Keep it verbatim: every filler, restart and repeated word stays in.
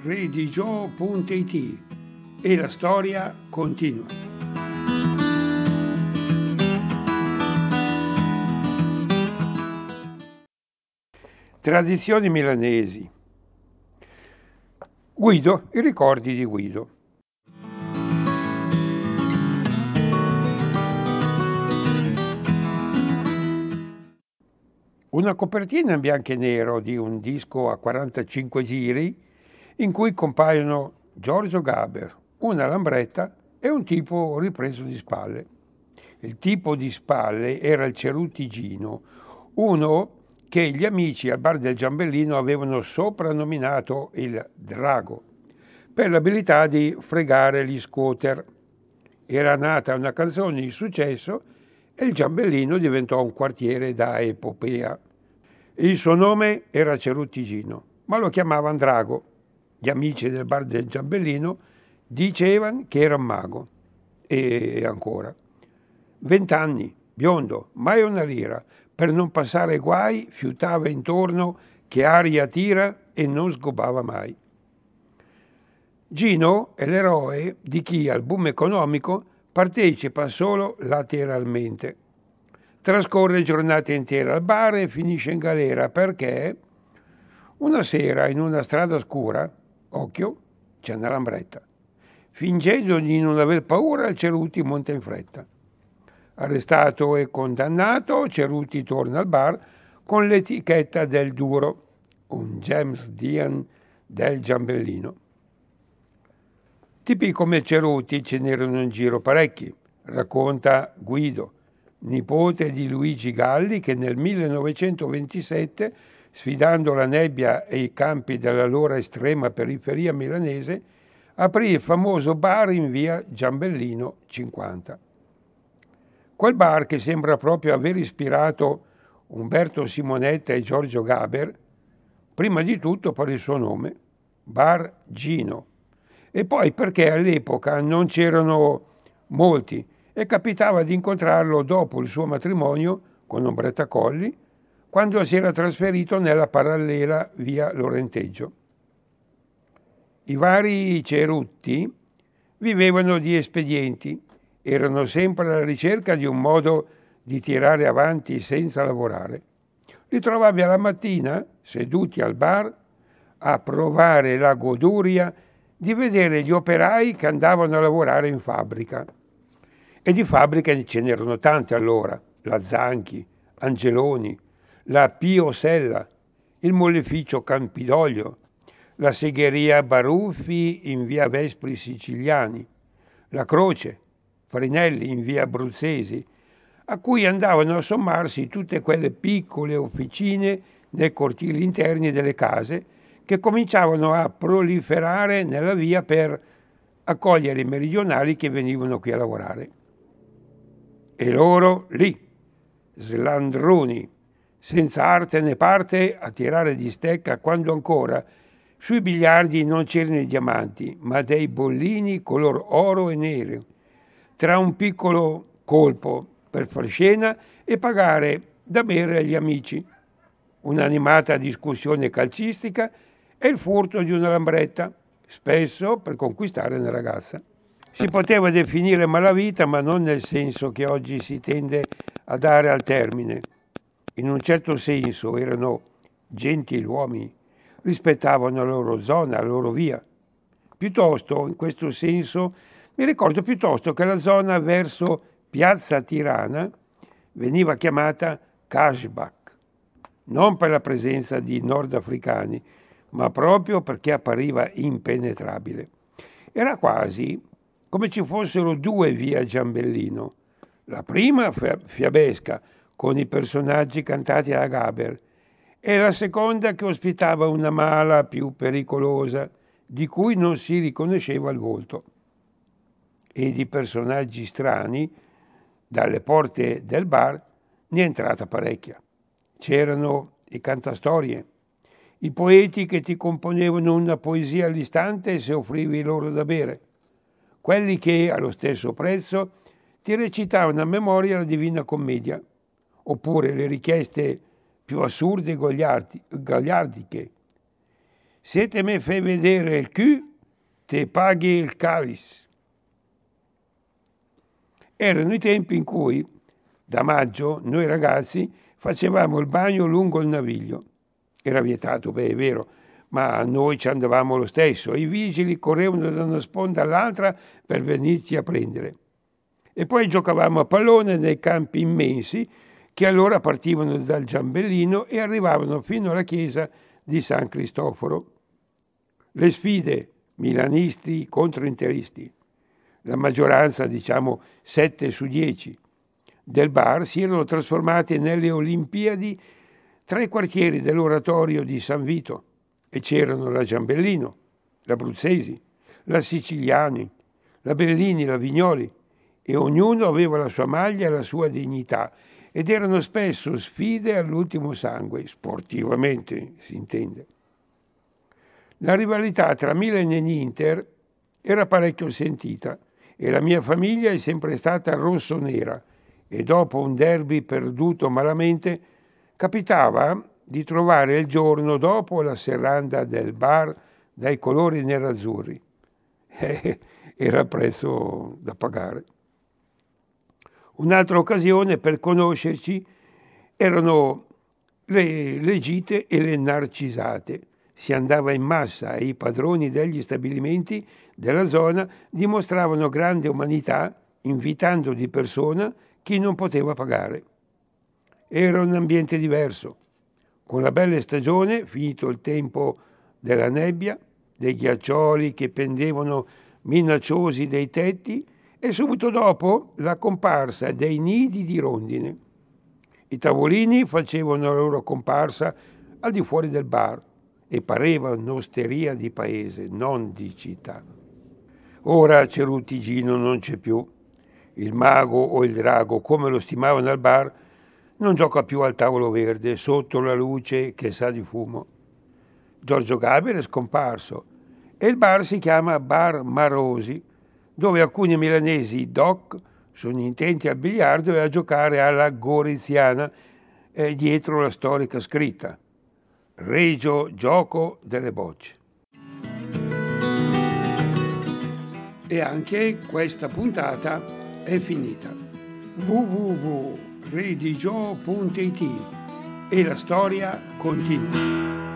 redigio punto it e la storia continua. Tradizioni milanesi. Guido, i ricordi di Guido. Una copertina in bianco e nero di un disco a quarantacinque giri in cui compaiono Giorgio Gaber, una lambretta e un tipo ripreso di spalle. Il tipo di spalle era il Cerutti Gino, uno che gli amici al bar del Giambellino avevano soprannominato il Drago, per l'abilità di fregare gli scooter. Era nata una canzone di successo e il Giambellino diventò un quartiere da epopea. Il suo nome era Cerutti Gino, ma lo chiamavano Drago. Gli amici del bar del Giambellino dicevano che era un mago. E ancora. Vent'anni, biondo, mai una lira, per non passare guai, fiutava intorno che aria tira e non sgobava mai. Gino è l'eroe di chi al boom economico partecipa solo lateralmente. Trascorre giornate intere al bar e finisce in galera perché una sera in una strada scura, occhio, c'è una lambretta. Fingendo di non aver paura, Cerutti monta in fretta. Arrestato e condannato, Cerutti torna al bar con l'etichetta del duro, un James Dean del Giambellino. Tipi come Cerutti ce n'erano in giro parecchi, racconta Guido, nipote di Luigi Galli, che nel millenovecentoventisette, sfidando la nebbia e i campi dell'allora estrema periferia milanese, aprì il famoso bar in via Giambellino cinquanta. Quel bar che sembra proprio aver ispirato Umberto Simonetta e Giorgio Gaber, prima di tutto per il suo nome, Bar Gino, e poi perché all'epoca non c'erano molti e capitava di incontrarlo dopo il suo matrimonio con Ombretta Colli, quando si era trasferito nella parallela via Lorenteggio. I vari Cerutti vivevano di espedienti, erano sempre alla ricerca di un modo di tirare avanti senza lavorare. Li trovavi alla mattina, seduti al bar, a provare la goduria di vedere gli operai che andavano a lavorare in fabbrica. E di fabbriche ce n'erano tante allora, la Zanchi, Angeloni, la Pio Sella, il mollificio Campidoglio, la segheria Baruffi in via Vespri Siciliani, la Croce, Farinelli in via Abruzzesi, a cui andavano a sommarsi tutte quelle piccole officine nei cortili interni delle case che cominciavano a proliferare nella via per accogliere i meridionali che venivano qui a lavorare. E loro lì, slandroni, senza arte né parte, a tirare di stecca quando ancora sui biliardi non c'erano i diamanti, ma dei bollini color oro e nero, tra un piccolo colpo per far scena e pagare da bere agli amici, un'animata discussione calcistica e il furto di una lambretta, spesso per conquistare una ragazza. Si poteva definire malavita, ma non nel senso che oggi si tende a dare al termine. In un certo senso erano gentiluomini, rispettavano la loro zona, la loro via. Piuttosto, in questo senso, mi ricordo piuttosto che la zona verso Piazza Tirana veniva chiamata Cashback, non per la presenza di nordafricani, ma proprio perché appariva impenetrabile. Era quasi come ci fossero due via Giambellino, la prima fiabesca con i personaggi cantati da Gaber e la seconda che ospitava una mala più pericolosa di cui non si riconosceva il volto. E di personaggi strani dalle porte del bar ne è entrata parecchia. C'erano i cantastorie, i poeti che ti componevano una poesia all'istante se offrivi loro da bere, quelli che allo stesso prezzo ti recitavano a memoria la Divina Commedia, oppure le richieste più assurde e goliardiche. Se te me fai vedere il cul, te paghi il calice. Erano i tempi in cui, da maggio, noi ragazzi facevamo il bagno lungo il Naviglio. Era vietato, beh, è vero, ma noi ci andavamo lo stesso. I vigili correvano da una sponda all'altra per venirci a prendere. E poi giocavamo a pallone nei campi immensi che allora partivano dal Giambellino e arrivavano fino alla chiesa di San Cristoforo. Le sfide, milanisti contro interisti. La maggioranza, diciamo sette su dieci, del bar si erano trasformati nelle Olimpiadi tra i quartieri dell'oratorio di San Vito e c'erano la Giambellino, la Bruzzesi, la Siciliani, la Bellini, la Vignoli e ognuno aveva la sua maglia e la sua dignità ed erano spesso sfide all'ultimo sangue, sportivamente si intende. La rivalità tra Milan e Inter era parecchio sentita e la mia famiglia è sempre stata rossonera e dopo un derby perduto malamente capitava di trovare il giorno dopo la serranda del bar dai colori nerazzurri. Eh, era il prezzo da pagare. Un'altra occasione per conoscerci erano le, le gite e le narcisate. Si andava in massa e i padroni degli stabilimenti della zona dimostravano grande umanità invitando di persona chi non poteva pagare. Era un ambiente diverso. Con la bella stagione, finito il tempo della nebbia, dei ghiaccioli che pendevano minacciosi dai tetti e subito dopo la comparsa dei nidi di rondine. I tavolini facevano la loro comparsa al di fuori del bar e pareva un'osteria di paese, non di città. Ora Ceruttigino non c'è più. Il mago o il drago, come lo stimavano al bar, non gioca più al tavolo verde sotto la luce che sa di fumo. Giorgio Gaber è scomparso e il bar si chiama Bar Marosi, dove alcuni milanesi doc sono intenti al biliardo e a giocare alla goriziana eh, dietro la storica scritta Regio Gioco delle Bocce. E anche questa puntata è finita. w w w punto redigio punto it e la storia continua.